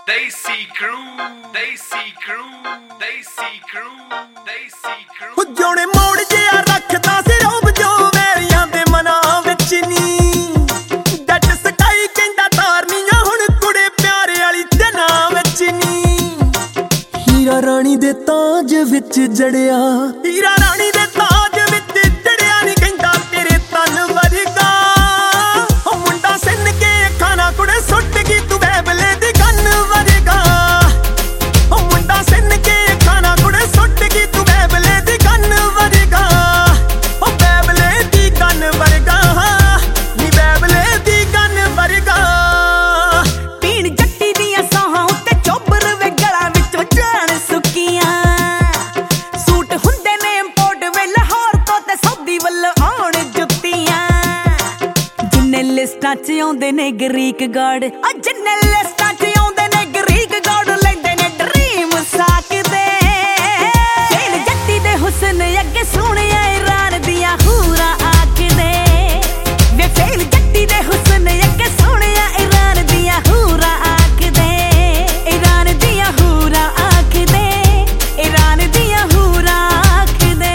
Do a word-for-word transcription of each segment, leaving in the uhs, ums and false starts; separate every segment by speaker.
Speaker 1: Desi crew, Desi crew, Desi crew, Desi crew।
Speaker 2: ਜੋਣੇ ਮੋੜ ਜਿਹਾ ਰੱਖਦਾ ਸੀ ਰੋਬ ਜੋ ਵੈਰੀਆਂ ਦੇ ਮਨਾਂ ਵਿੱਚ ਨੀ ਜੱਟ ਸਕਾਈ ਕਹਿੰਦਾ ਤਾਰਨੀਆਂ ਹੁਣ ਕੁੜੇ ਪਿਆਰੇ ਵਾਲੀ ਜਨਾਂ ਵਿੱਚ ਨੀ ਹੀਰਾ ਰਾਣੀ ਦੇ ਤਾਜ ਵਿੱਚ ਜੜਿਆ ਹੀਰਾ ਰਾਣੀ ਦੇ ਤਾਜ ਵਿੱਚ ਜੜਿਆ ਨੀ ਕਹਿੰਦਾ ਤੇਰੇ ਤਨ ਵਰਗਾ ਉਹ ਮੁੰਡਾ ਸਿੰਨ ਕੇ ਖਾਣਾ ਕੁੜੇ ਸੁੱਟ ਗਈ ਤੂੰ ਬੈਬਲੇ ਦੀ ਗੰਨ ਵਰਗਾ ਉਹ ਮੁੰਡਾ ਸਿੰਨ ਕੇ ਖਾਣਾ ਕੁੜੇ ਸੁੱਟ ਗਈ ਤੂੰ ਬੈਬਲੇ ਦੀ ਗੰਨ ਵਰਗਾ ਉਹ ਬੈਬਲੇ ਦੀ ਗੰਨ ਵਰਗਾ ਨੀ ਬੈਬਲੇ ਦੀ ਗੰਨ ਵਰਗਾ
Speaker 3: ਪੀਣ ਜੱਟੀ ਦੀਆਂ ਸਾਹਾਂ ਉੱਤੇ ਚੋਬਰ ਵੇ ਗਲਾਂ ਵਿੱਚੋਂ ਜਾਣ ਸੁੱਕੀਆਂ ਸੂਟ ਹੁੰਦੇ ਨੇ ਇੰਪੋਰਟ ਵੇ ਲਾਹੌਰ ਤੋਂ ਤੇ ਸੌਦੀ ਵੱਲ ਆਉਣ ਜੁੱਤੀਆਂ ਜਿੰਨੇ ਲਿਸਟਾਂ 'ਚ ਆਉਂਦੇ ਨੇ ਗਰੀਕ ਗਾਰਡ ਆ ਜਿੰਨੇ ਲਿਸਟਾਂ 'ਚ ਆਉਂਦੇ ਨੇ ਗਰੀਕ ਗਾਰਡ ਲੈਂਦੇ ਨੇ ਡਰੀਮ ਸਾਕਦੇ ਫੇਲ ਜੱਟੀ ਦੇ ਹੁਸਨ ਅੱਗੇ ਸੋਹਣਿਆ ਇਰਾਨ ਦੀਆਂ ਹੂਰਾਂ ਆਖਦੇ ਵੇ ਫੇਲ ਜੱਟੀ ਦੇ ਹੁਸਨ ਅੱਗੇ ਸੋਹਣਿਆ ਇਰਾਨ ਦੀਆਂ ਹੂਰਾਂ ਆਖਦੇ ਇਰਾਨ ਦੀਆਂ ਹੂਰਾਂ ਆਖਦੇ ਇਰਾਨ ਦੀਆਂ ਹੂਰਾਂ ਆਖਦੇ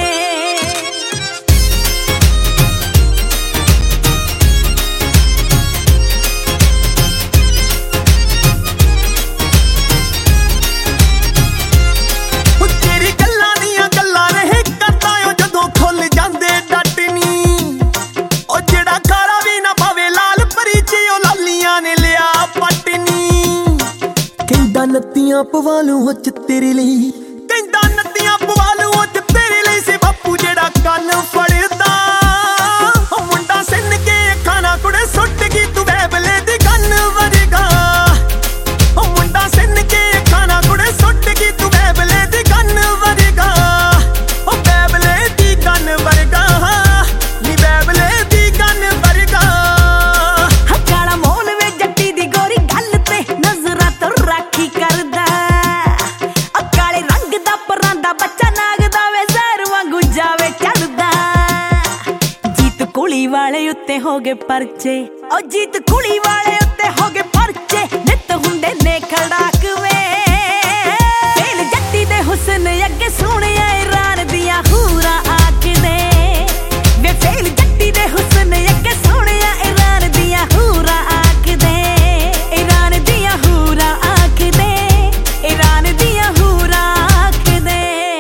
Speaker 2: ਉਹ ਤੇਰੀ ਗੱਲਾਂ ਦੀਆਂ ਗੱਲਾਂ ਰਹੇ ਕਰਦਾ ਓ ਜਦੋਂ ਖੁੱਲ ਜਾਂਦੇ ਡੱਟ ਨੀ ਉਹ ਜਿਹੜਾ ਖਾਰਾ ਵੀ ਨਾ ਪਾਵੇ ਲਾਲ ਪਰੀ ਚ ਉਹ ਲਾਲੀਆਂ ਨੇ ਲਿਆ ਪੱਟ ਨੀ ਕਹਿੰਦਾ ਨੱਤੀਆਂ ਪਵਾ ਲੂੰ ਉਹ ਚ ਤੇਰੇ ਲਈ ਕਹਿੰਦਾ ਨੱਤੀਆਂ ਪਵਾ ਲੂੰ ਉਹ ਚ ਤੇਰੇ ਲਈ ਸੀ ਬਾਪੂ ਜਿਹੜਾ ਕੰਨ ਫੜਦਾ ਉਹ ਮੁੰਡਾ ਸਿੰਨ ਕੇ ਖਾਣਾ ਕੁੜੇ ਸੁੱਟ ਗਈ ਤੂੰ ਬੈਬਲੇ ਦੀ ਗੰਨ ਵਰਗਾ ਉਹ ਮੁੰਡਾ ਸਿੰਨ ਕੇ ਖਾਣਾ ਕੁੜੇ ਸੁੱਟ ਗਈ ਤੂੰ ਬੈਬਲੇ ਦੀ ਗੰਨ ਵਰਗਾ ਉਹ ਬੈਬਲੇ ਦੀ ਗੰਨ ਵਰਗਾ ਨੀ ਬੈਬਲੇ ਦੀ ਗੰਨ ਵਰਗਾ
Speaker 3: ਕਾਲਾ ਮੋਲ ਵੇ ਜੱਟੀ ਦੀ ਗੋਰੀ ਗੱਲ ਤੇ ਨਜ਼ਰਾਂ ਤੋਂ ਰਾਖੀ ਕਰਦਾ ਆ ਕਾਲੇ ਰੰਗ ਦਾ ਪਰਾਂਦਾ ਬੱਚਾ ਨਾਗਦਾ ਵੇ ਜ਼ਹਿਰ ਵਾਂਗੂ ਜਾਵੇ ਚੜਦਾ ਜੀਤ ਕੁਲੀ ਵਾਲੇ ਉੱਤੇ ਹੋ ਗਏ ਪਰਚੇ ਓ ਜੀਤ ਕੁਲੀ ਵਾਲੇ ਉੱਤੇ ਹੋ ਗਏ ਪਰਚੇ ਨਿੱਤ ਹੁੰਦੇ ਨੇ ਖੜਾਕ ਵੇ ਫੇਲ ਜੱਟੀ ਦੇ ਹੁਸਨ ਅੱਗੇ ਸੋਹਣਿਆ ਇਰਾਨ ਦੀਆਂ ਹੂਰਾਂ ਆਖਦੇ ਵੇ ਫੇਲ ਜੱਟੀ ਦੇ ਹੁਸਨ ਅੱਗੇ ਸੋਹਣਿਆ ਇਰਾਨ ਦੀਆਂ ਹੂਰਾਂ ਆਖਦੇ ਇਰਾਨ ਦੀਆਂ ਹੂਰਾਂ ਆਖਦੇ ਇਰਾਨ ਦੀਆਂ ਹੂਰਾਂ ਆਖਦੇ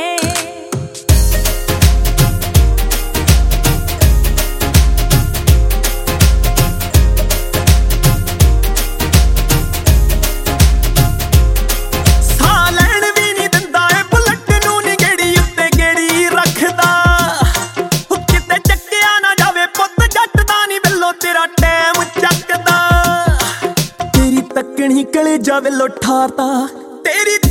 Speaker 2: ਸਾਹ ਲੈਣ ਵੀ ਨੀ ਦਿੰਦਾ ਏ ਬੁਲਟ ਨੂੰ ਨੀ ਗੇੜੀ ਉੱਤੇ ਗੇੜੀ ਰੱਖਦਾ ਉਹ ਕਿਤੇ ਚੱਕਿਆ ਨਾ ਜਾਵੇ ਪੁੱਤ ਜੱਟ ਦਾ ਨੀ ਬਿੱਲੋ ਤੇਰਾ ਟਾਈਮ ਚੱਕਦਾ ਤੇਰੀ ਤੱਕਣੀ ਕਲੇ ਜਾਵੇ ਲੋ ਠਾਰਤਾ ਤੇਰੀ